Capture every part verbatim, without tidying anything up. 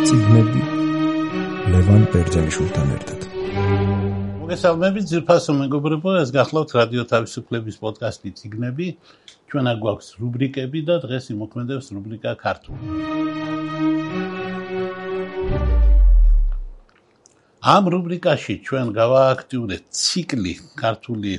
წიგნები ლევან ბერძენიშვილთან ერთად. მოგესალმებით ძირფასო მეგობრებო, ეს გახლავთ რადიო თავისუფლების პოდკასტი წიგნები. ჩვენ აქ გვაქვს რუბრიკები და დღეს იმოქმედებს რუბრიკა ქართული. ამ რუბრიკაში ჩვენ გავააქტიურეთ ციკლი ქართული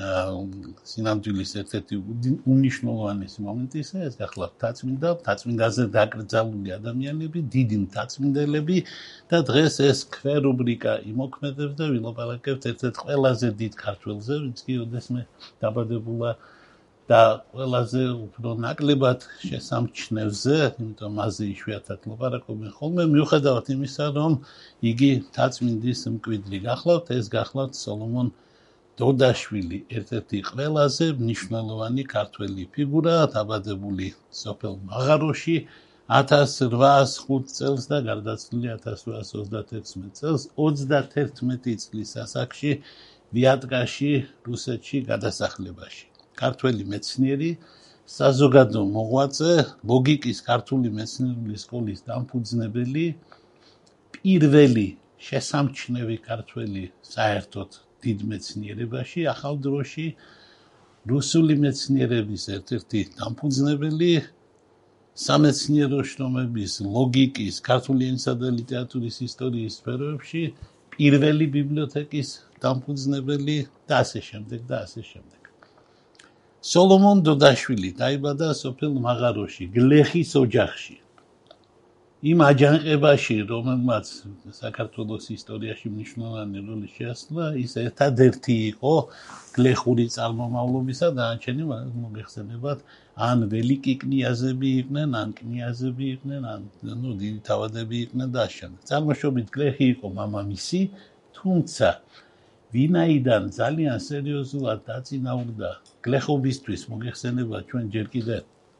სინამდვილის ერთ-ერთი უნიშნულოვანესი მომენტისა, ეს გახლავთ მთაწმინდა, მთაწმინდაზე დაკრძალული ადამიანები, დიდი მთაწმინდელები და დღეს ეს ქვერუბრიკა იმოქმედებს და ვილაპარაკებთ ერთ-ერთ ყველაზე დიდ ქართველზე, ვინც კი ოდესმე დაბადებულა და ყველაზე უფრო ნაკლებად შესამჩნევზე, იმიტომ მასზე იშვიათად ლაპარაკობენ ხოლმე, მიუხედავად იმისა, რომ იგი მთაწმინდის მკვიდრი გახლავთ, ეს გახლავთ სოლომონ დოდაშვილი, ერთ-ერთი ყველაზე მნიშვნელოვანი ქართველი ფიგურა, დაბადებული სოფელ მაღაროში ათას რვაას ხუთ წელს და გარდაცვლილი ათას რვაას ოცდათექვსმეტ წელს, ოცდათერთმეტი წლის ასაკში ვიატკაში, რუსეთში გადასახლებაში. ქართველი მეცნიერი, საზოგადო მოღვაწე, ლოგიკის ქართული მეცნიერული სკოლის დამფუძნებელი, პირველი შესამჩნევი ქართველი საერთოდ დიდ მეცნიერებაში, ახალ დროში, რუსული მეცნიერების ერთ-ერთი დამფუძნებელი, სამეცნიერო შრომების, ლოგიკის, ქართული ენისა და ლიტერატურის ისტორიის სფეროებში, პირველი ბიბლიოთეკის დამფუძნებელი და ასე შემდეგ და ასე შემდეგ. სოლომონ დოდაშვილი დაიბადა სოფელ მაღაროში, გლეხის ოჯახში. იმ აჯანყებაში, რომელმაც საქართველოს ისტორიაში მნიშვნელოვანი როლი შეასრულა, ის ერთადერთი იყო გლეხური წარმომავლობისა, დანარჩენი მოგეხსენებათ, ან ველიკი კნიაზები იყვნენ, ან კნიაზები იყვნენ, ან ნუ დიდი თავადები იყვნენ და ასე შემდეგ. წარმოშობით გლეხი იყო მამამისი, თუმცა ვინაიდან ძალიან სერიოზულად დაწინაურდა გლეხობისთვის, მოგეხსენებათ, ჩვენ ჯერ კიდე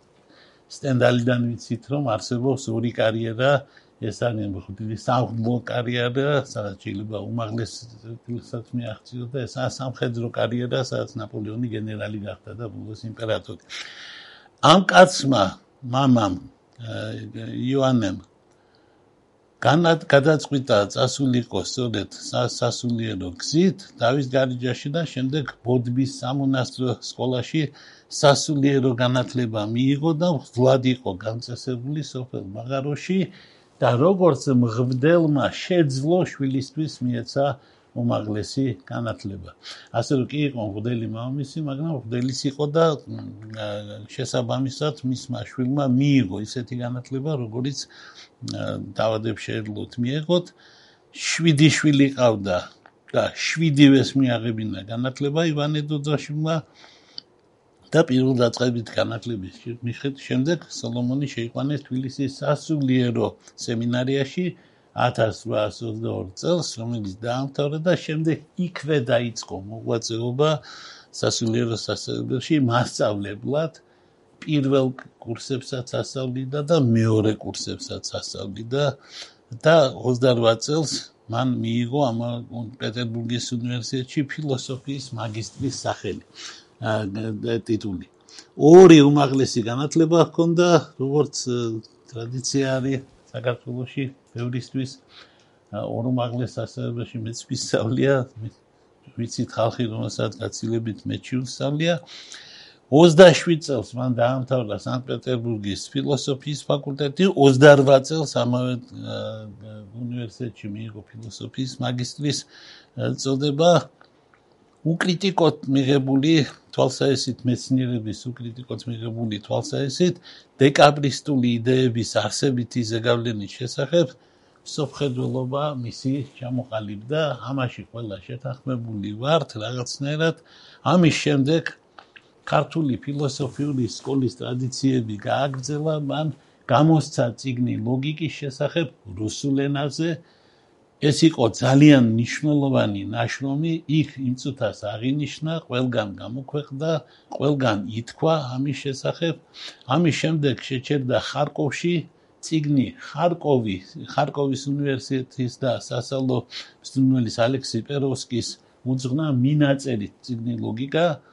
სტენდალიდან ვიცით, რომ არსებობს ორი კარიერა, ეს არის მხოლოდ სამხედრო კარიერა, სადაც შეიძლება უმაღლესად მიაღწიოს და ეს სამხედრო კარიერა, სადაც ნაპოლეონი გენერალი გახდა და ბოლოს იმპერატორი. ამ კაცმა, მამამ იოანემ გადაწყვიტა წასულიყო სწორედ სასულიერო გზით დავის გარეჯაში და შემდეგ ბოდბის სამონასტრო სკოლაში სასულიერო განათლება მიიღო და ვლად იყო განწესებული სოფელ მაღაროში და როგორც მღვდელმა შეძლო შვილისთვის მიეცა უმაღლესი განათლება. ასე რომ კი იყო მღვდელი მამამისი, მაგრამ მღვდელის იყო და შესაბამისად მისმა შვილმა მიიღო ისეთი განათლება, როგორიც დავადებს შეეძლოთ მიეღოთ. შვიდი შვილი ყავდა და შვიდივეს მიაღებინა განათლება ივანე დოდაშვილმა და პირველ დაწყებით განათლების შემდეგ სოლომონი შეიყვანეს თბილისის სასულიერო სემინარიაში ათას რვაას ოცდაორი წელს, რომელიც დაამთავრა და შემდეგ იქვე დაიწყო მოღვაწეობა სასულიერო სასწავლებელში მასწავლებლად. პირველ კურსებსაც ასწავლიდა და მეორე კურსებსაც ასწავლიდა და ოცდარვა წელს მან მიიღო ამ პეტერბურგის უნივერსიტეტში ფილოსოფიის მაგისტრის სახელი, ტიტული. ორი უმაღლესი განათლება ჰქონდა, როგორც ტრადიცია არის საქართველოში ბევრისთვის, ორ უმაღლეს სასწავლებელში მეც ვისწავლია, ვიცით ხალხი, რომელსაც გაცილებით მეჩი უსწავლია. ოცდაშვიდ წელს მან დაამთავრა სანქტ-პეტერბურგის ფილოსოფიის ფაკულტეტი, ოცდარვა წელს ამავე უნივერსიტეტში მიიღო ფილოსოფიის მაგისტრის წოდება. უკრიტიკოდ მიღებული თვალსაჩინო მეცნიერების უკრიტიკოდ მიღებული თვალსაჩინო დეკაბრისტული იდეების არსებითი ზეგავლენის შესახებ მსოფლმხედველობა მისი ჩამოყალიბდა. ამაში ყველა შეთანხმებული ვართ რაღაცნაირად. ამის შემდეგ ქართული ფილოსოფიური სკოლის ტრადიციები გააგრძელა, მან გამოსცა წიგნი ლოგიკის შესახებ რუსულ ენაზე. ეს იყო ძალიან მნიშვნელოვანი ნაშრომი, იქ იმ წუთას აღინიშნა, ყველგან გამოქვეყნდა, ყველგან ითქვა ამის შესახებ. ამის შემდეგ შეჩერდა ხარკოვში წიგნი ხარკოვი, ხარკოვის უნივერსიტეტის და სასწავლო მწვრთნელის ალექსი პეროვსკის უძღვნა მინაწერით წიგნი ლოგიკა.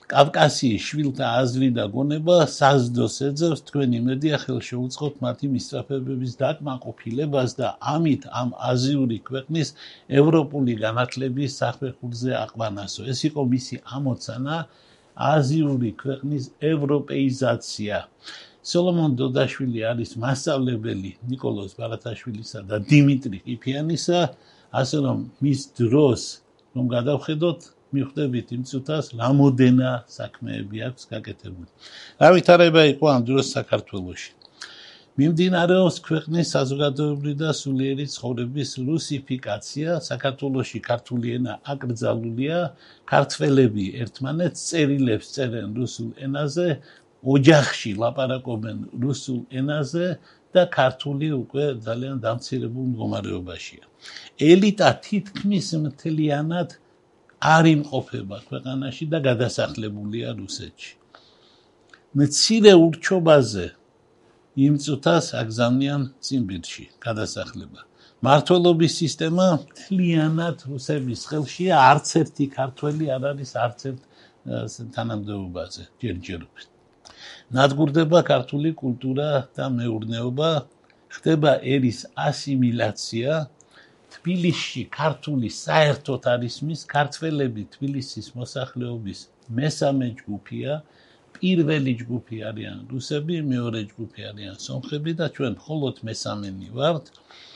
კავკასიის შვილთა აზრი და გონება საზრდოს ეძებს თქვენი იმედია ხელშეუწყოთ მათი მისწრაფებების დაკმაყოფილებას და ამით ამ აზიური ქვეყნის ევროპული განათლების საფეხურზე აყვანასო. ეს იყო მისი ამოცანა აზიური ქვეყნის ევროპეიზაცია. სოლომონ დოდაშვილი არის მასწავლებელი ნიკოლოზ ბარათაშვილისა და დიმიტრი ყიფიანისა, ასე რომ მის დროს რომ გადავხედოთ მიხვდებით იმ წუთას რამოდენა საქმეები აქვს გაკეთებული. რა ვითარება იყო ამ დროს საქართველოში. მიმდინარეობს ქვეყნის საზოგადოებრივი და სულიერი ცხოვრების რუსიფიკაცია. საქართველოში ქართული ენა აკრძალულია, ქართველები ერთმანეთს წერილებს წერენ რუსულ ენაზე, ოჯახში ლაპარაკობენ რუსულ ენაზე და ქართული უკვე ძალიან დამცირებულ მდგომარეობაშია. ელიტა თითქმის მთლიანად არ იმყოფება ქვეყანაში და გადასახლებულია რუსეთში. მცირე ურჩობაზე იმ წუთას აგზავნიან ციმბირში გადასახლება. მართლობის სისტემა მთლიანად რუსების ხელშია, არც ერთი ქართველი არ არის არც ერთ თანამდებობაზე ჯერჯერობით. ნადგურდება ქართული კულტურა და მეურნეობა, ხდება ერის ასიმილაცია. თბილისში ქართული საერთოდ არის მის ქართველები თბილისის მოსახლეობის მესამე ჯგუფია, პირველი ჯგუფი არიან რუსები, მეორე ჯგუფი არიან სომხები და ჩვენ მხოლოდ მესამენი ვართ.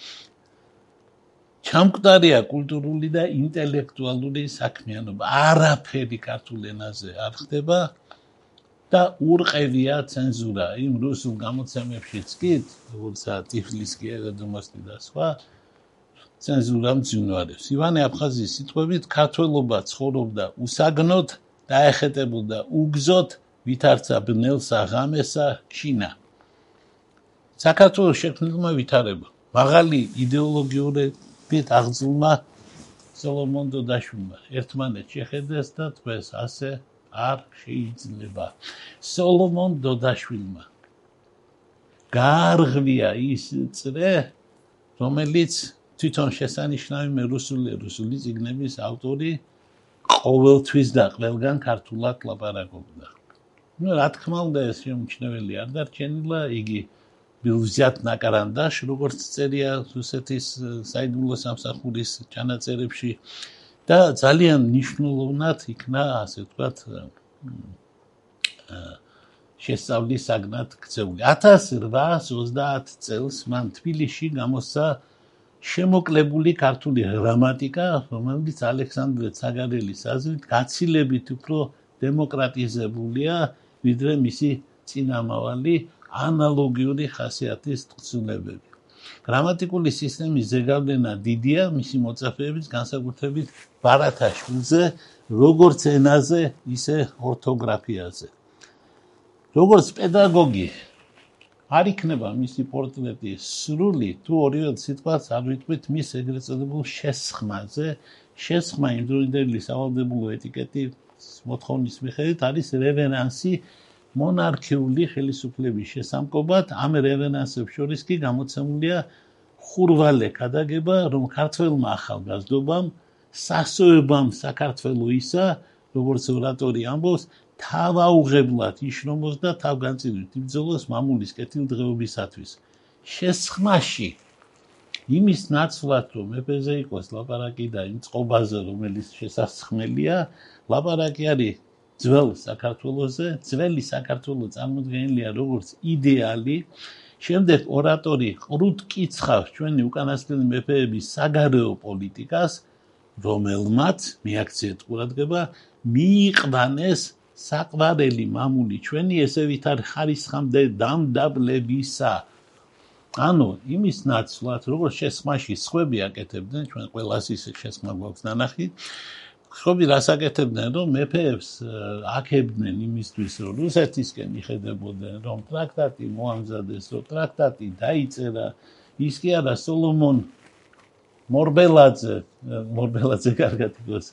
ჩამკვდარია კულტურული და ინტელექტუალური საქმიანობა, არაფერი ქართულ ენაზე არ ხდება და ურყევია ცენზურა. იმ რუსულ გამოცემებშიც კი, როგორცაა ტიფლისკი, ევედომოსტი და სხვა, ცენზურა მძინვარებს. ივანე აფხაზის სიტყვებით, ქართველობა ცხოვრობდა უსაგნოდ, დაეხეტებოდა უგზოდ, ვითარცა ბნელსა ღამესა შინა. საქართველოს შექმნილმა ვითარება, მაღალი იდეოლოგიურობით აღზრდილმა სოლომონ დოდაშვილმა ერთმანეთს შეხედეს და დღეს ასე არ შეიძლება. სოლომონ დოდაშვილმა გაარღვია ის წრე, რომელიც თვითონ შესანიშნავი მე რუსული რუსული წიგნების ავტორი ყოველთვის და ყველგან ქართულად ლაპარაკობდა. Ну, რა თქმა უნდა, ეს შემჩნეველი არ დარჩენილა, იგი взят на карандаш, როგორც წერია რუსეთის საიდუმლო სამსახურის ჩანაწერებში და ძალიან მნიშვნელოვნად იქნა, ასე ვთქვათ, შესწავლის საგნად ქცეული. ათას რვაას ოცდაათ წელს მან თბილისში გამოსცა შემოკლებული ქართული გრამატიკა, რომელიც ალექსანდრე ცაგარელის აზრით გაცილებით უფრო დემოკრატიზებულია, ვიდრე მისი წინამავალი ანალოგიური ხასიათის თხზულებები. გრამატიკული სისტემის ზეგავლენა დიდია მისი მოწაფეების განსაკუთრებით ბარათაშვილზე, როგორც ენაზე, ისე ორთოგრაფიაზე. როგორც პედაგოგი არ იქნება მისი პორტრეტი სრული, თუ ორივე სიტყვას არ ვიტყვით მის ეგრეთ წოდებულ შესხმაზე. შესხმა იმდროინდელი სავალდებულო ეტიკეტის მოთხოვნის მიხედვით არის რევერანსი მონარქიული ხელისუფლების შესამკობად. ამ რევერანსებს შორის კი გამოცემულია ხურვალე ქადაგება, რომ ქართველმა ახალგაზრდობამ სასოებამ საქართველოისა, როგორც ორატორი ამბობს, თავაუღებლად იშრომოს და თავგანწირვით იბრძოლოს მამულის კეთილდღეობისათვის. შესხმაში იმის ნაცვლად, რომ მეფეზე იყოს ლაპარაკი და იმ წყობაზე, რომელიც შესასხმელია, ლაპარაკი არის ძველ საქართველოზე, ძველი საქართველო წარმოდგენილია როგორც იდეალი. შემდეგ ორატორი ყრუთ კიცხავს ჩვენი უკანასკნელი მეფეების საგარეო პოლიტიკას, რომელმაც მიაქციეთ ყურადღება, მიიყვანეს საყვარელი მამული ჩვენი ესე ვითარ ხარისხამდე დამდაბლებისა. ანუ იმის ნაცვლად, როგორც შესხმაში სხვები აკეთებდნენ, ჩვენ ყველას ისე შესხმა გვაქვს ნანახი, სხვები რას აკეთებდნენ, რომ მეფეებს აქებდნენ იმისთვის, რომ რუსეთისკენ იხედებოდნენ, რომ ტრაქტატი მოამზადეს, რომ ტრაქტატი დაიწერა. ის კი არა, სოლომონ მორბელაძე, მორბელაძე კარგად იყოს.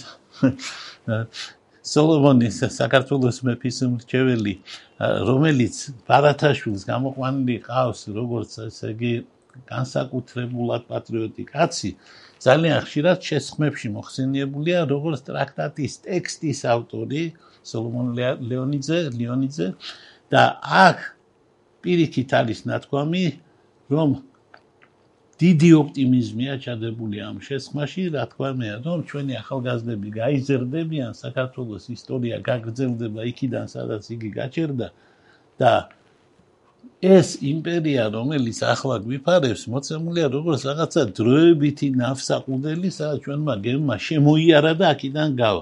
სოლომონის საქართველოს მეფის მრჩეველი, რომელიც ბარათაშვილს გამოყვანილი ყავს, როგორც ესე იგი განსაკუთრებულად პატრიოტი კაცი, ძალიან ხშირად შესხმებში მოხსენიებულია, როგორც ტრაქტატის ტექსტის ავტორი, სოლომონ ლეონიძე, ლეონიძე და აქ პირიქით არის ნათქვამი, რომ დიდი ოპტიმიზმია ჩადებული ამ შესხმაში, რა თქმა უნდა, რომ ჩვენი ახალგაზრდები გაიზრდებიან, საქართველოს ისტორია გაგრძელდება იქიდან, სადაც იგი გაჩერდა და ეს იმპერია, რომელიც ახლა გვიფარებს, მოცემულია როგორც რაღაცა დროებითი ნავსაყუდელი, სადაც ჩვენმა გემმა შემოიარა და აქედან გავა.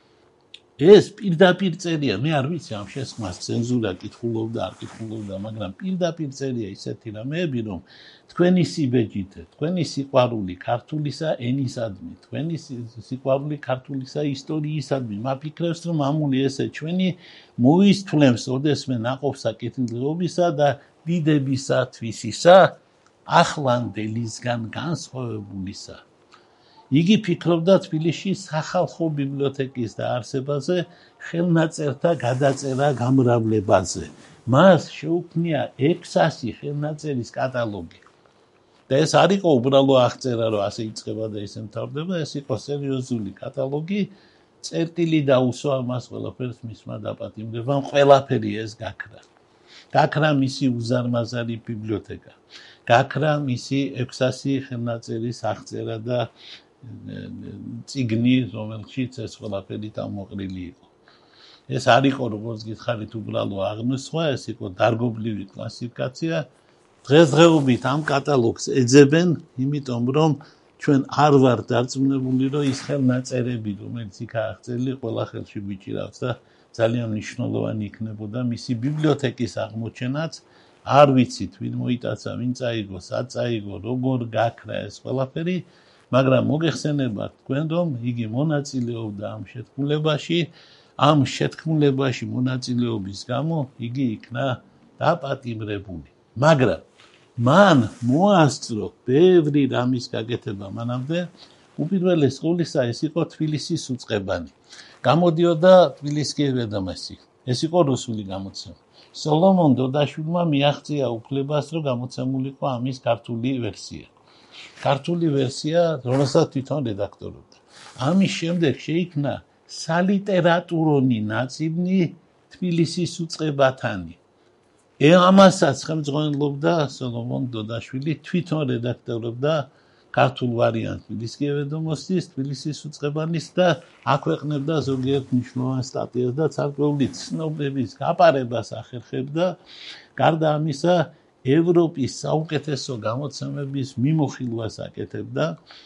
ეს პირდაპირ წერია, მე არ ვიცი ამ შესხმას ცენზურა კითხულობდა, არ კითხულობდა, მაგრამ პირდაპირ წერია ისეთი რამეები, რომ თქვენი სიბეჭდით, თქვენი სიყვარული ქართულისა ენისადმი, თქვენი სიყვარული ქართულისა ისტორიისადმი, მაფიქრებს, რომ ამული ესე ჩვენი მოისთვლემს ოდესმე ნაყოფსა კეთილდღეობისა და დიდებისათვისისა, ახლანდელისგან განსხვავებულისა. იგი ფიქრობდა თბილისში სახალხო ბიბლიოთეკის დაარსებაზე, ხელნაწერთა გადაწერა გამრავლებაზე. მას შეუქმნია ექვსასი ხელნაწერის კატალოგი. და ეს არ იყო უბრალო აღწერა, რომ ასე იწყება და ისე მთავრდება, ეს იყო სერიოზული კატალოგი, წერტილი დაუსვა მას ყველაფერს მისმა დაპატიმრებამ, ყველაფერი ეს გაქრა. გაქრა მისი უზარმაზარი ბიბლიოთეკა. გაქრა მისი ექვსასი ხელნაწერის აღწერა და წიგნი, რომელშიც ეს ყველაფერი დამოყრილი იყო. ეს არ იყო, როგორც გითხარით, უბრალო აღნოსვა, ეს იყო დარგობლივი კლასიფიკაცია. დღესდღეობით ამ კატალოგს ეძებენ, იმიტომ რომ ჩვენ არ ვარ დარწმუნებული, რომ ის ხელნაწერები, რომელიც იქ აღწერილი, ყველა ხელში გვიჭირავს და ძალიან მნიშვნელოვანი იქნებოდა მისი ბიბლიოთეკის აღმოჩენაც. არ ვიცით, ვინ მოიტაცა, ვინ წაიგო, სად წაიგო, როგორ გაქრა ეს ყველაფერი, მაგრამ მოგეხსენებათ თქვენ, რომ იგი მონაწილეობდა ამ შეთქმულებაში, ამ შეთქმულებაში მონაწილეობის გამო იგი იქნა დაპატიმრებული. მაგრამ მან მოასწრო ბევრი რამის გაკეთება მანამდე, უპირველეს ყოვლისა ეს იყო თბილისის უწყებანი. გამოდიოდა თბილისკი ვედომოსტი. ეს იყო რუსული გამოცემა. სოლომონ დოდაშვილმა მიაღწია უფლებას, რომ გამოცემულიყო ამის ქართული ვერსია. ქართული ვერსია, რომელსაც თვითონ რედაქტორობდა. ამის შემდეგ შეიქმნა სალიტერატურონი ნაწილი თბილისის უწყებათანი. ამასაც ხელმძღვანელობდა სოლომონ დოდაშვილი, თვითონ რედაქტორობდა ქართულ ვარიანტს თბილისკი ვედომოსტის, თბილისის უწყებანის და აქვეყნებდა ზოგიერთ მნიშვნელოვან სტატიას და ცალკეული ცნობების გაპარებას ახერხებდა. გარდა ამისა, ევროპის საუკეთესო გამოცემების მიმოხილვას აკეთებდა.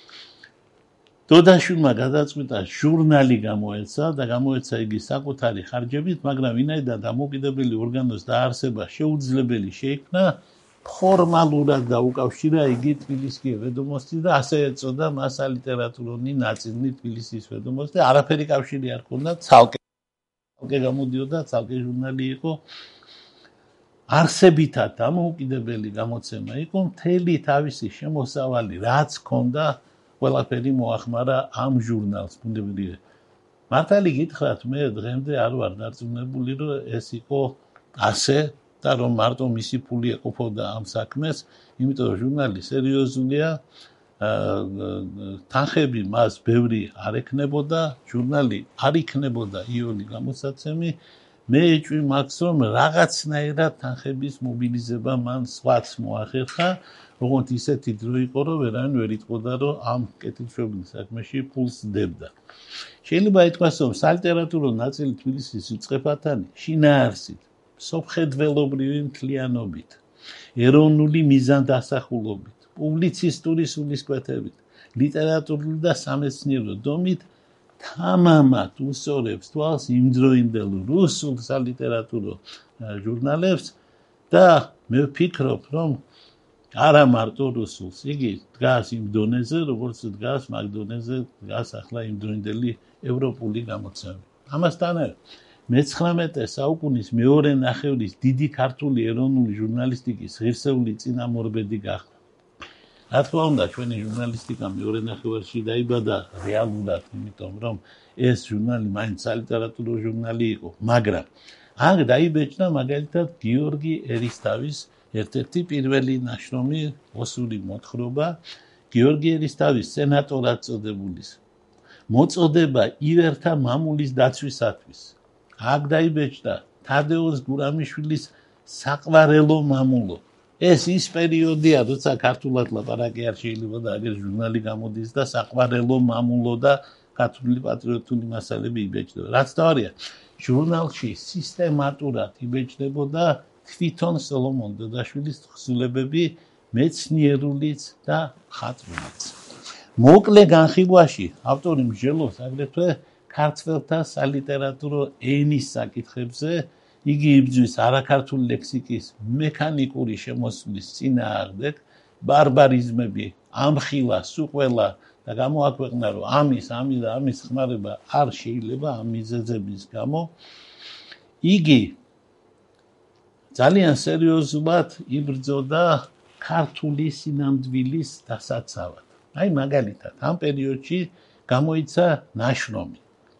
დოდაშვილმა გადაწყვიტა ჟურნალი გამოეცა და გამოეცა იგი საკუთარი ხარჯებით, მაგრამ ვინაიდან დამოუკიდებელი ორგანოს დაარსება შეუძლებელი შეიქმნა, ფორმალურად დაუკავშირა იგი თბილისკი ვედომოსტის და ასე ეწოდა მას სალიტერატურონი ნაწილი თბილისის ვედომოსტი. არაფერი კავშირი არ ჰქონდა, ცალკე ცალკე გამოდიოდა, ცალკე ჟურნალი იყო. არსებითად დამოუკიდებელი გამოცემა იყო, მთელი თავისი შემოსავალი რაც ჰქონდა, ყველაფერი მოახმარა ამ ჟურნალს. ბუნებრივია. მართალი გითხრათ, მე დღემდე არ ვარ დარწმუნებული, რომ ეს იყო ასე და რომ მარტო მისი ფული ეყოფოდა ამ საქმეს, იმიტომ რომ ჟურნალი სერიოზულია, თანხები მას ბევრი არ ექნებოდა, ჟურნალი არ იქნებოდა იული გამოსაცემი. მე ეჭვი მაქვს, რომ რაღაცნაირად თანხების მობილიზება მან სხვაც მოახერხა, როგორც ისეთი დრო იყო, რომ ვერავინ ვერ იტყოდა, რომ ამ კეთილშობილ საქმეში ფულს დებდა. შეიძლება ითქვას, რომ სალიტერატურო ნაწილი თბილისის უწყებათანი შინაარსით, სოფხედველობრივი მთლიანობით, ეროვნული მიზანდასახულობით, პუბლიცისტური სულისკვეთებით, ლიტერატურული და სამეცნიერო დომით თამამად უსწორებს თვალს იმდროინდელ რუსულ სალიტერატურო ჟურნალებს და მე ვფიქრობ, რომ არა მარტო რუსულს, იგი დგას იმ დონეზე, როგორც დგას მაგ დონეზე, დგას ახლა იმდროინდელი ევროპული გამოცემები. ამასთანავე მეცხრამეტე საუკუნის მეორე ნახევრის დიდი ქართული ეროვნული ჟურნალისტიკის ღირსეული წინამორბედი გახდა. რა თქმა უნდა, ჩვენი ჟურნალისტიკა მეორე ნახევარში დაიბადა რეალურად, იმიტომ რომ ეს ჟურნალი მაინც სალიტერატურო ჟურნალი იყო, მაგრამ აქ დაიბეჭდა მაგალითად გიორგი ერისთავის ერთ-ერთი პირველი ნაშრომი ოსური მოთხრობა, გიორგი ერისთავის სენატორად წოდებულის მოწოდება ივერთა მამულის დაცვისათვის. აქ დაიბეჭდა თადეუს გურამიშვილის საყვარელო მამულო. ეს ის პერიოდია, როცა ქართულად ლაპარაკი არ შეიძლება და აგერ ჟურნალი გამოდის და საყვარელო მამულო და ქართული პატრიოტული მასალები იბეჭდება. რაც თავარია, ჟურნალში სისტემატურად იბეჭდებოდა თვითონ სოლომონ დოდაშვილის თხზულებები, მეცნიერულიც და ხატულიც. მოკლე განხილვაში ავტორი მსჯელობს აგრეთვე ქართველთა სალიტერატურო ენის საკითხებზე, იგი იბრძვის არაქართული ლექსიკის მექანიკური შემოსვლის წინააღმდეგ, ბარბარიზმები, ამხილა, სუყველა და გამოაქვეყნა, რომ ამის, ამის და ამის ხმარება არ შეიძლება ამ მიზეზების გამო. იგი ძალიან სერიოზულად იბრძოდა ქართული სინამდვილის დასაცავად. აი მაგალითად, ამ პერიოდში გამოიცა ნაშრომი.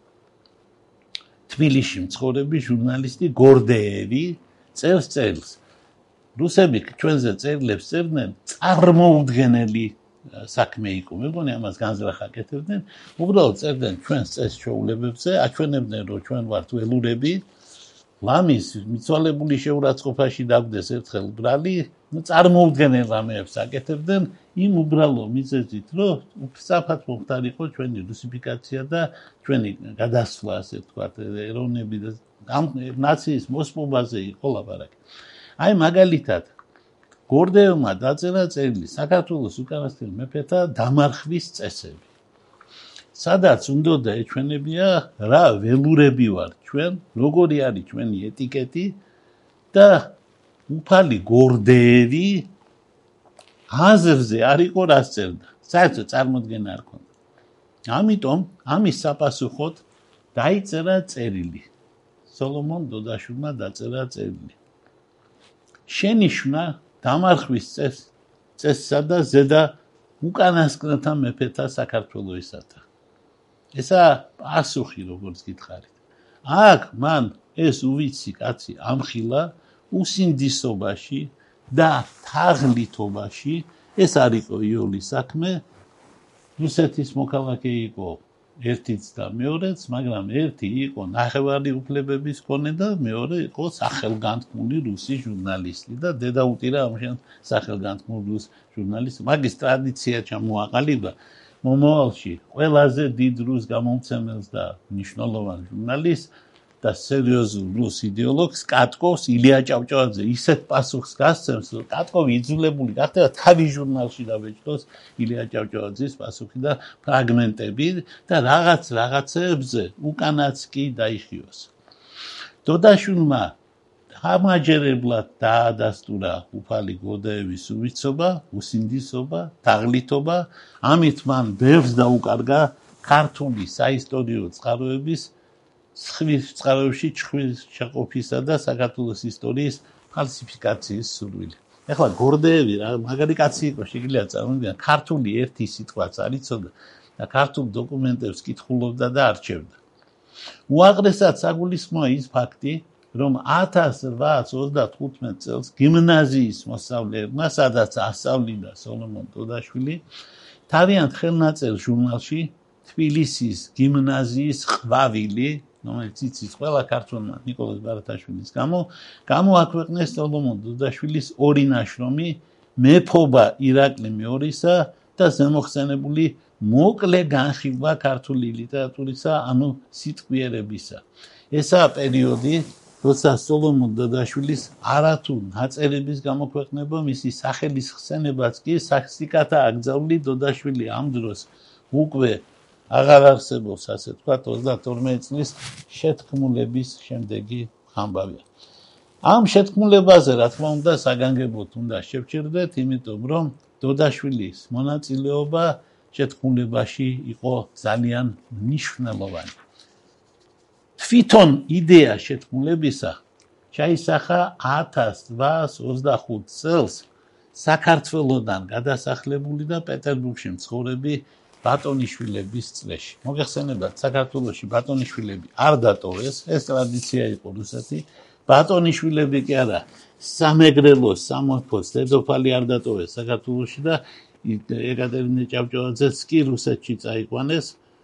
თბილისში მცხოვრები ჟურნალისტი გორდეევი წერს წერილს. რუსები ჩვენზე წერილებს წერდნენ, წარმოუდგენელი საქმე იყო. მეგონი ამას განზრახ აკეთებდნენ, უბრალოდ წერდნენ ჩვენს წესჩვეულებებზე, აჩვენებდნენ, რომ ჩვენ ვართ ველურები, ლამის მიცვალებული შეურაცხყოფაში დაგვდეს ერთხელ ბრალი, ну წარმოუდგენელ რამეებს აკეთებდნენ, იმ უბრალო მიზეზით, რომ უსწრაფად მომხდარიყო ჩვენი რუსიფიკაცია და ჩვენი გადასვლა, ასე ვთქვათ, ეროვნები და ამ ნაციის მოსპობაზე იყო ლაპარაკი. აი მაგალითად, გორდეევმა დაწერა წერილი საქართველოს უკანასკნელ მეფეთა დამარხვის წესები. სადაც უნდა ეჩვენებია რა ველურები ვარ ჩვენ, როგორი არის ჩვენი ეტიკეტი და უფალი გორდეევი აზრზე არ იყო რას წერდა. საერთოდ წარმოდგენა არ ქონდა. ამიტომ ამის sapasუხოდ დაიწერა წერილი. სოლომონ დოდაშვილმა დაწერა წერილი. შენიშვნა დამარხვის წეს წესსა და ზედა უკანასკნელთა მეფეთა საქართველოსათა. ესა პასუხი, როგორც გითხარით. აქ მან ეს უვიცი კაცი ამხილა უსინდისობაში და თაღლითობაში, ეს არ იყო იოლის საქმე, რუსეთის მოქალაქე იყო ერთიც და მეორეც, მაგრამ ერთი იყო ნახევარი უფლებების მქონე და მეორე იყო სახელგანთქმული რუსი ჟურნალისტი და დედა უტირა ამჟამად სახელგანთქმულ რუს ჟურნალისტს. მაგის ტრადიცია ჩამოაყალიბა მომავალში ყველაზე დიდ რუს გამომცემელს და მნიშვნელოვან ჟურნალისტს და სერიოზულ რუს იდეოლოგს კატკოვს ილია ჭავჭავაძე ისეთ პასუხს გასცემს, რომ კატკოვი იძულებული გახდება თავის ჟურნალში დაბეჭდოს ილია ჭავჭავაძის პასუხი და ფრაგმენტები და რაღაც რაღაცებზე უკანაც კი დაიხიოს. დოდაშვილმა ამაჯერებლად დაადასტურა უფალი გორდეევის უვიცობა, უსინდისობა, თაღლითობა, ამით მან ბევრს დაუკარგა ქართული საისტორიო წყაროების სხვის წყაროებში ჩხვის შეყოფისა და საქართველოს ისტორიის ფალსიფიკაციის სურვილი. ეხლა გორდეევი რა მაგარი კაცი იყო, შეგიძლია წარმოვიდგინოთ, ქართული ერთი სიტყვაც არ იცოდა და ქართულ დოკუმენტებს კითხულობდა და არჩევდა. უაღრესად საგულისხმოა ის ფაქტი, რომ ათას რვაას ოცდათხუთმეტ წელს გიმნაზიის მოსწავლეებმა, სადაც ასწავლიდა სოლომონ დოდაშვილი, თავიანთ ხელნაწერ ჟურნალში თბილისის გიმნაზიის ყვავილი, რომელიც იცის ყველა ქართველმა ნიკოლოზ ბარათაშვილის გამო, გამოაქვეყნეს სოლომონ დოდაშვილის ორი ნაშრომი, მეფობა ირაკლი მეორისა და ზემოხსენებული მოკლე განხილვა ქართული ლიტერატურისა, ანუ სიტყვიერებისა. ესაა პერიოდი, როცა სოლომონ დოდაშვილის არათუ ნაწერების გამოქვეყნება, მისი სახელის ხსენებაც კი სასტიკათა აკრძალული დოდაშვილი ამ დროს უკვე აღარ არსებობს, ასე ვთქვათ, ოცდათორმეტი წლის შეთქმულების შემდეგი ამბავია. ამ შეთქმულებაზე, რა თქმა უნდა, საგანგებოდ უნდა შევჩერდეთ, იმიტომ რომ დოდაშვილის მონაწილეობა შეთქმულებაში იყო ძალიან მნიშვნელოვანი. თვითონ იდეა შეთქმულებისა ჩაისახა ათას რვაას ოცდახუთ წელს საქართველოდან გადასახლებული და პეტერბურგში მცხოვრები ბატონიშვილების წლებში. მოგეხსენებათ, საქართველოში ბატონიშვილები არ დატოვეს, ეს ტრადიცია იყო რუსეთი. ბატონიშვილები კი არა, სამეგრელოს, სამეფოს დედოფალი არ დატოვეს საქართველოში და ეკატერინე ჭავჭავაძეც კი რუსეთში წაიყვანეს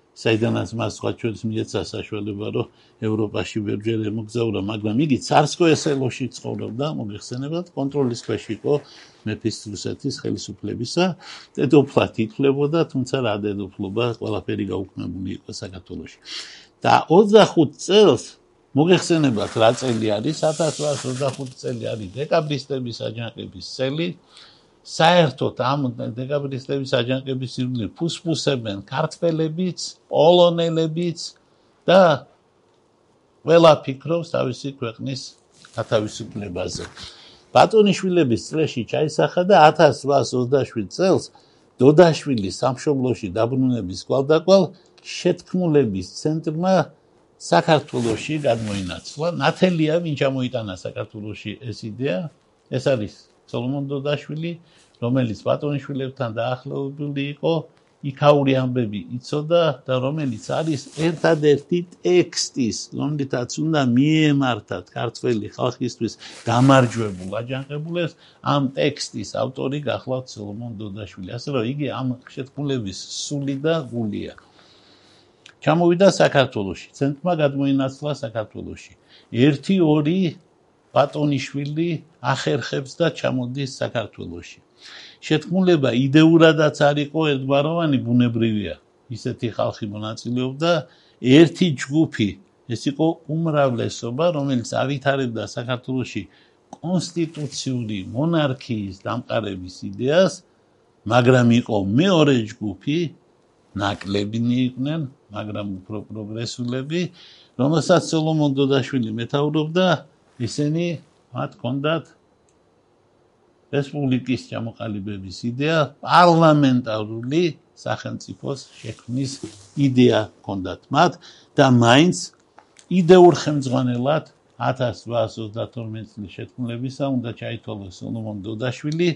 საიდანაც მას სხვა ჩვენს მიეცა საშუალება, რომ ევროპაში ვერჯერ ემოგზაურა, მაგრამ იგი ცარსკოეს ელოში ცხოვრობდა, მოგეხსენებათ, კონტროლის ქვეშ იყო მეფის რუსეთის ხელისუფლებისა, დედოფლად ითვლებოდა, თუმცა რა დედოფლობა, ყველაფერი გაუქმებული იყო საქართველოში. და ოცდახუთ წელს მოგეხსენებათ რა წელი არის, ათას ოთხასი ოცდახუთი წელი არის დეკაბრისტების აჯანყების წელი. საერთოდ ამ დეკაბრისტების აჯანყების ირგვლივ ფუსფუსებენ ქართველებიც, პოლონელებიც და ყველა ფიქრობს თავისი ქვეყნის გათავისუფლებაზე. ბატონიშვილების წლებში ჩაისახა და ათას რვაას ოცდაშვიდ წელს დოდაშვილის სამშობლოში დაბრუნების კვალდაკვალ შეთქმულების ცენტრმა საქართველოში გადმოინაცვლა. ნათელია, ვინ ჩამოიტანა საქართველოში ეს იდეა, ეს არის სოლომონ დოდაშვილი, რომელიც ბატონიშვილებთან დაახლოებული იყო, იქაური ამბები იცოდა და რომელიც არის ერთადერთი ტექსტის, რომლითაც უნდა მიემართათ ქართველი ხალხისთვის გამარჯვებულ აჯანყებულებს, ამ ტექსტის ავტორი გახლავთ სოლომონ დოდაშვილი. ასე რომ იგი ამ შეთქმულების სული და გულია. ჩამოვიდა საქართველოში, ცენტრმა გადმოინაცვლა საქართველოში. ერთი ორი ბატონიშვილი ახერხებს და ჩამოდის საქართველოში. შეთქმულება იდეურადაც არ იყო ერთგვაროვანი, ბუნებრივია. ისეთი ხალხი მონაწილეობდა, ერთი ჯგუფი, ეს იყო უმრავლესობა, რომელიც ავითარებდა საქართველოში კონსტიტუციური მონარქიის დამყარების იდეას, მაგრამ იყო მეორე ჯგუფი, ნაკლებინი იყვნენ, მაგრამ უფრო პროგრესულები, რომელსაც სოლომონ დოდაშვილი მეთაურობდა, ისინი მათ ჰქონდათ რესპუბლიკის ჩამოყალიბების იდეა, პარლამენტარული სახელმწიფოს შექმნის იდეა ჰქონდათ მათ და მაინც იდეურ ხელმძღვანელად ათას რვაას ოცდათორმეტ წლის შეთქმულებისა უნდა ჩაითვალოს სოლომონ დოდაშვილი.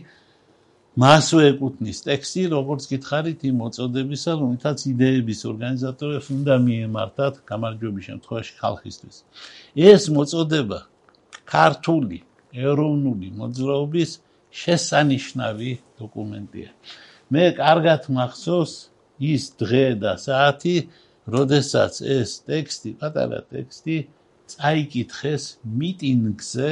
მასვე ეკუთვნის ტექსტი, როგორც გითხარით, იმ მოწოდებისა, რომელთაც იდეების ორგანიზატორებს უნდა მიემართათ გამარჯვების შემთხვევაში ხალხისთვის. ეს მოწოდება ქართული ეროვნული მოძრაობის შესანიშნავი დოკუმენტია. მე კარგად მახსოვს ის დღე და საათი, როდესაც ეს ტექსტი, პატარა ტექსტი წაიკითხეს მიტინგზე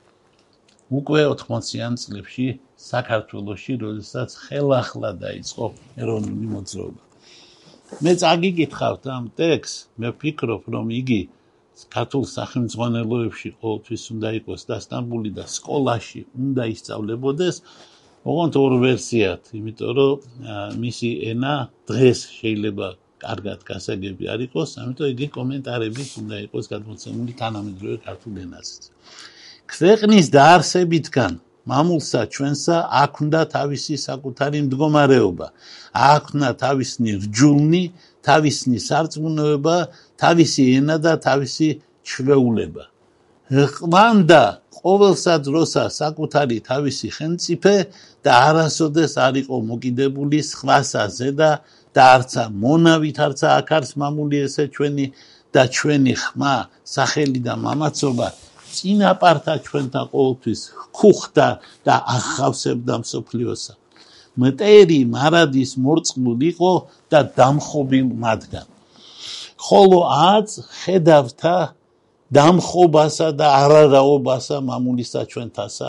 უკვე ოთხმოციან წლებში საქართველოში, როდესაც ხელახლა დაიწყო ეროვნული მოძრაობა. მე წაგიკითხავთ ამ ტექსტს, მე ვფიქრობ, რომ იგი ქართულ სახელმძღვანელოებში ყოველთვის უნდა იყოს დასტამბული და სკოლაში უნდა ისწავლებოდეს, ოღონდ ორ ვერსიად, იმიტომ რომ მისი ენა დღეს შეიძლება კარგად გასაგები არ იყოს, ამიტომ იგი კომენტარებით უნდა იყოს გადმოცემული თანამედროვე ქართულ ენაზეც. ქვეყნის დაარსებითგან მამულსა ჩვენსა აქ უნდა თავისი საკუთარი მდგომარეობა, აქ უნდა თავისნი რჯულნი, თავისნი სარწმუნოება, თავისი ენა და თავისი ჩვეულება. ყვანდა ყოველსა დროსა საკუთარი თავისი ხელმწიფე და არასოდეს არ იყო მოკიდებული სხვასა ზედა და არცა მონავით არცა აქ არის მამული ესე ჩვენი და ჩვენი ხმა, სახელი და მამაცობა წინაპართა ჩვენთან ყოველთვის ჰქუხდა და ახავსებდა მსოფლიოსა. მტერი მარადის მორწყმულ იყო და დამხობილ მათგან. ხოლო აც ხედავთა დამხობასა და არარაობასა მამულისა ჩვენთასა,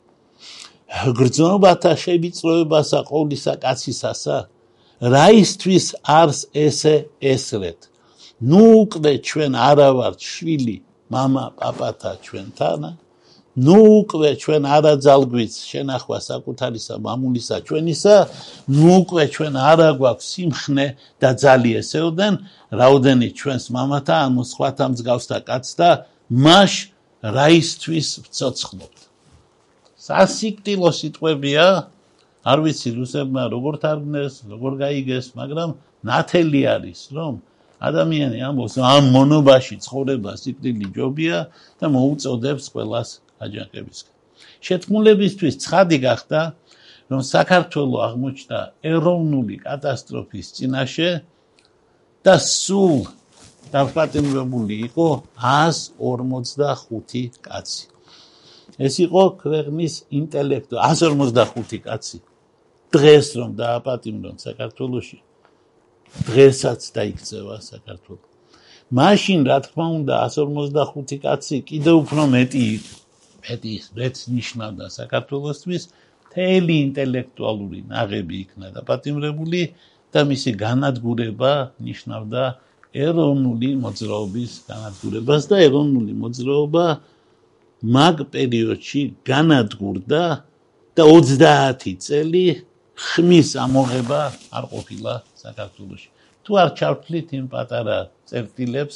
გრძნობათა შევიწროებასა ყოვლისა კაცისასა, რაისთვის არს ესე ესრეთ. ნუ უკვე ჩვენ არა ვართ შვილი მამა პაპათა ჩვენთანა, ნუ უკვე ჩვენ არა ძალგვით შენახვა საკუთარისა მამულისა ჩვენისა, ნუ უკვე ჩვენ არა გვაქვს სიმხნე და ძალი ესეოდენ, რაოდენით ჩვენს მამათა ან სხვათა მსგავსთა კაცთა, მაშ რაისთვის ვცოცხლობთ. სასიკვდილო სიტყვებია, არ ვიცი რუსებმა როგორ თარგმნეს, როგორ გაიგეს, მაგრამ ნათელი არის, რომ ადამიანი ამბობს, ამ მონობაში ცხოვრება სიკვდილი ჯობია და მოუწოდებს ყველას აჯანყებისკენ. შეთქმულებისთვის ცხადი გახდა, რომ საქართველო აღმოჩნდა ეროვნული კატასტროფის წინაშე და სულ დაპატიმრებული იყო ას ორმოცდახუთი კაცი. ეს იყო ქვეყნის ინტელექტო, ას ორმოცდახუთი კაცი. დღეს რომ დააპატიმრონ საქართველოში, დღესაც დაიქცევა საქართველოს. მაშინ რა თქმა უნდა one forty-five კაცი კიდევ უფრო მეტი მეტი მეც ნიშნავდა საქართველოსთვის მთელი ინტელექტუალური ნაღები იქნა დაპატიმრებული და მისი განადგურება ნიშნავდა ეროვნული მოძრაობის განადგურებას და ეროვნული მოძრაობა მაგ პერიოდში განადგურდა და ოცდაათი წელი ხმის ამოღება არ ყოფილა საქართველოში. თუ არ ჩავთვლით იმ პატარა წერტილებს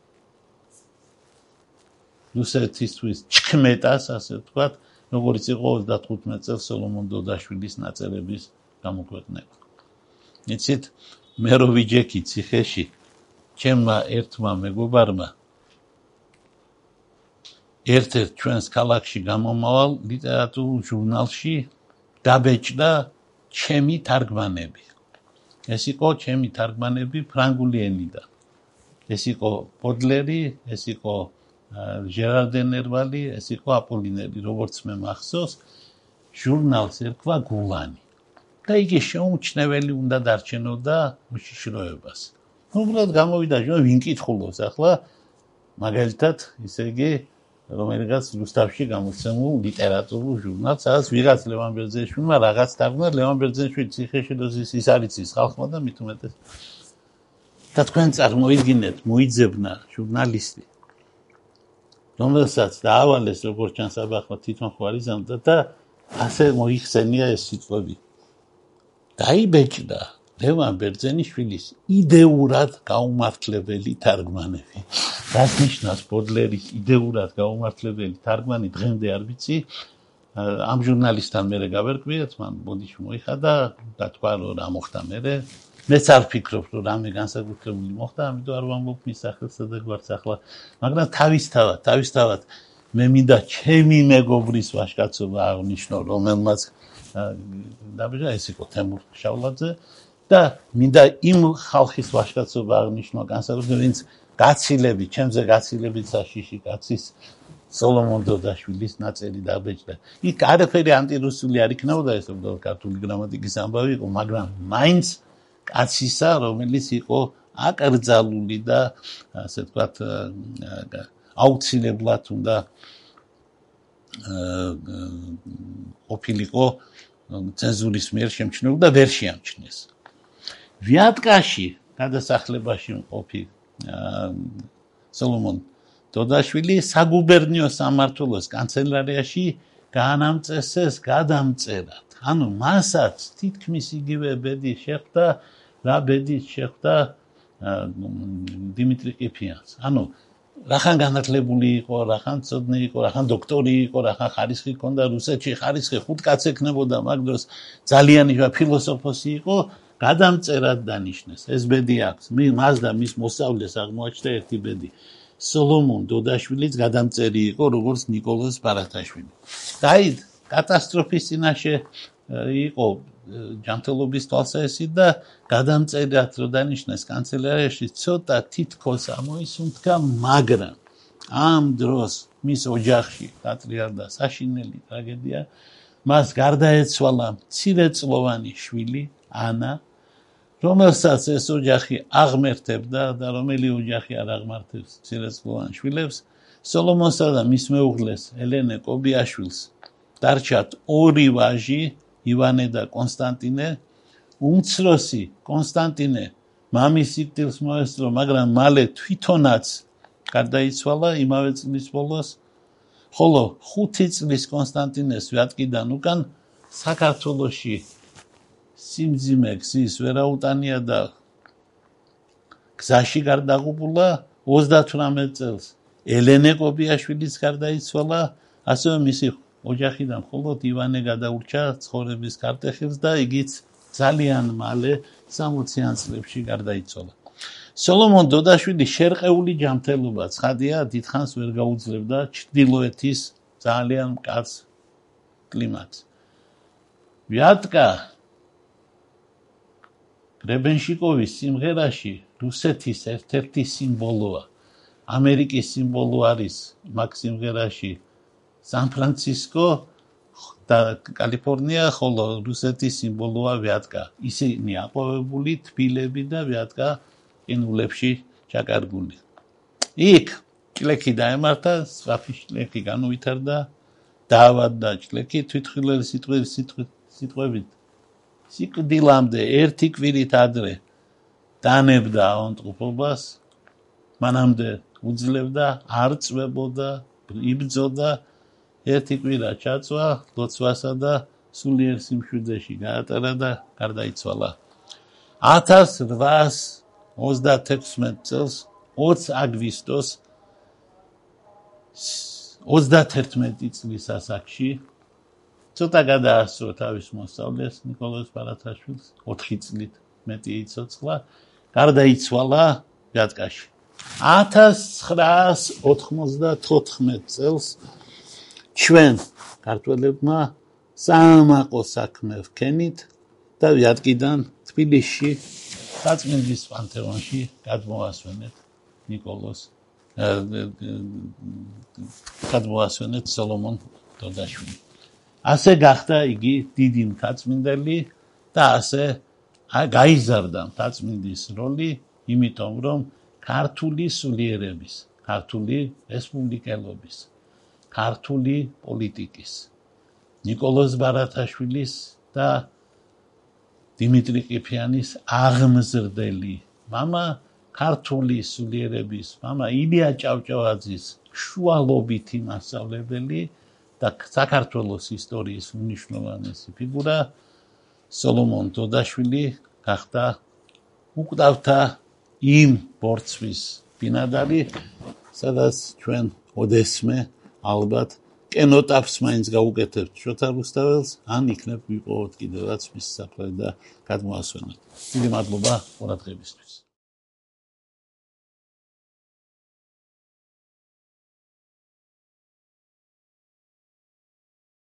რუსეთისთვის ჩქმეტას, ასე ვთქვათ, როგორც იყო ოცდათხუთმეტ წელს სოლომონ დოდაშვილის ნაწერების გამოქვეყნება. იცით, მე რო ვიჯექი ციხეში, ჩემმა ერთმა მეგობარმა ერთ-ერთ ჩვენს ქალაქში გამომავალ ლიტერატურულ ჟურნალში დაბეჭდა ჩემი თარგმანები. ეს იყო ჩემი თარგმანები ფრანგული ენიდან. ეს იყო ბოდლერი, ეს იყო ჟერარ დე ნერვალი, ეს იყო აპოლინერი, როგორც მე მახსოვს, ჟურნალს ერქვა გულანი. და იგი შეუმჩნეველი უნდა დარჩენოდა უშიშროებას. უბრალოდ გამოვიდა, ვინ კითხულობს ახლა, მაგალითად, ისე იგი რომელიღაც რუსთავში გამოცემულ ლიტერატურულ ჟურნალს, სადაც ვიღაც ლევან ბერძენიშვილმა რაღაც თარგმნა, ლევან ბერძენიშვილი ციხეში დოზის ის არის ის ხალხმა და მით უმეტეს. და თქვენ წარმოიდგინეთ, მოიძებნა ჟურნალისტი, რომელსაც დაავალეს როგორც ჩანს აბახლა თვითონ ხوارიზამდა და ასე მოიხსენია ეს სიტყვები. დაიბეჭდა ლევან ბერძენიშვილის იდეურად გაუმართლებელი თარგმანები. რაც ნიშნავს ბოდლერის იდეურად გაუმართლებელი თარგმანი დღემდე არ ვიცი. ამ ჟურნალისტთან მე გავერკვიეთ, მან ბოდიში მოიხადა და თქვა რომ რა მოხდა მერე. მეც არ ვფიქრობ რომ რამე განსაკუთრებული მოხდა, ამიტომ არ ვამბობ მის სახელსა და გვარც ახლა, მაგრამ თავისთავად, თავისთავად მე მინდა ჩემი მეგობრის ვაჟკაცობა აღნიშნო, რომელმაც დაბეჭდა, ეს იყო თემურ შავლაძე და მინდა იმ ხალხის ვაჟკაცობა აღნიშნო, განსაკუთრებით ვინც გაცილებით, ჩემზე გაცილებით საშიში კაცის სოლომონ დოდაშვილის ნაწერი დაბეჭდა. იქ არაფერი ანტირუსული არ იქნებოდა, ეს უბრალოდ ქართული გრამატიკის ამბავი იყო, მაგრამ მაინც კაცისა, რომელიც იყო აკრძალული და ასე ვთქვათ, აუცილებლად უნდა ყოფილიყო ცენზურის მიერ შემჩნეული და ვერ შეამჩნიეს. ვიატკაში გადასახლებაში მყოფი სოლომონ დოდაშვილი საგუბერნიო სამმართველოს კანცელარიაში გაანამწესეს გადამწერად. ანუ მასაც თითქმის იგივე ბედი შეხვდა, რა ბედით შეხვდა დიმიტრი ყიფიანს. ანუ რახან განათლებული იყო, რახან მცოდნე იყო, რახან დოქტორი იყო, რახან ხარისხი ჰქონდა რუსეთში, ხარისხი ხუთ კაცს ექნებოდა, მაგ დროს ძალიან ფილოსოფოსი იყო, გადამწერად დანიშნეს. ეს ბედი აქვს. მას და მის მოსწავლეს აღმოაჩნდა ერთი ბედი. სოლომონ დოდაშვილიც გადამწერი იყო, როგორც ნიკოლოზ ბარათაშვილი. და აი კატასტროფის წინაშე იყო ჯანმრთელობის თვალსაჩინო და გადამწერად რო დანიშნეს კანცელარიაში ცოტა თითქოს ამოისუნთქა, მაგრამ ამ დროს მის ოჯახში გატრიალდა საშინელი ტრაგედია. მას გარდაეცვალა მცირეწლოვანი შვილი ანა, რომელსაც ეს ოჯახი აღმერთებდა და რომელი ოჯახი არ აღმართებს მცირეწლოვან შვილებს. სოლომონსა და მის მეუღლეს ელენე კობიაშვილს დარჩათ ორი ვაჟი, ივანე და კონსტანტინე. უმცროსი კონსტანტინე მამის სიკვდილს მოესწრო, მაგრამ მალე თვითონაც გარდაიცვალა იმავე წლის ბოლოს, ხოლო ხუთი წლის კონსტანტინეს ვიატკიდან უკან საქართველოში სიმძიმე გზის ვერაუტანია და გზაში გარდაღუპულა. ოცდათვრამეტ წელს ელენე კობიაშვილიც გარდაიცვალა, ასევე მისი ოჯახიდან მხოლოდ ივანე გადაურჩა ცხოვრების ქარტეხილს და igიც ძალიან მალე სამოციან წლებში გარდაიცვალა. სოლომონ დოდაშვილი შერყეული ჯანმრთელობა ცხადია, დიდხანს ვერ გაუძლებდა ჩრდილოეთის ძალიან მკაცრ კლიმატს. ვიატკა გრებენშიკოვის სიმღერაში რუსეთის ერთ-ერთი სიმბოლოა. ამერიკის სიმბოლო არის მაგ სიმღერაში სან-ფრანცისკო და კალიფორნია, ხოლო რუსეთის სიმბოლოა ვიატკა. ისინი აყვავებული თბილები და ვიატკა ყინულებში ჩაკარგული. იქ ჭლექი დაემართა, სწრაფი ჭლექი განუვითარდა, დაავადდა ჭლექი თვითმხილველი სიტყვებით. სიკვდილამდე ერთი კვირით ადრე დანებდა ავადმყოფობას, მანამდე უძლევდა, არ წვებოდა, იბრძოდა, ერთი კვირა ჩაწვა, ლოცვასა და სულიერ სიმშვიდეში გაატარა და გარდაიცვალა. ათას რვაას ოცდათექვსმეტ წელს ოც აგვისტოს ოცდათერთმეტი წლის ასაკში ცოტა გადაასწრო თავის მოსწავლეს ნიკოლოზ ბარათაშვილს, ოთხი წლით მეტი იცოცხლა, გარდაიცვალა ვიატკაში. ათას ცხრაას ოთხმოცდათოთხმეტ წელს ჩვენ ქართველებმა საამაყო საქმე ვქენით და ვიატკიდან თბილისში საწმინდის პანთეონში გადმოასვენეთ ნიკოლოზ გადმოასვენეთ სოლომონ დოდაშვილი. ასე გახდა იგი დიდი მთაწმინდელი და ასე გაიზარდა მთაწმინდის როლი, იმიტომ რომ ქართული სულიერების, ქართული რესპუბლიკელობის, ქართული პოლიტიკის, ნიკოლოზ ბარათაშვილის და დიმიტრი ყიფიანის აღმზრდელი მამა, ქართული სულიერების მამა ილია ჭავჭავაძის შუალობითი მასწავლებელი და საქართველოს ისტორიის უმნიშვნელოვანესი ფიგურა სოლომონ დოდაშვილი გახდა უკვდავთა იმ ბორცვის ბინადარი, სადაც ჩვენ ოდესმე ალბათ კენოტაფს მაინც გაუკეთებთ შოთა რუსთაველს, ან იქნებ ვიპოვოთ კიდევაც მის საფლავი და გადმოასვენოთ. დიდი მადლობა ყურადღებისთვის.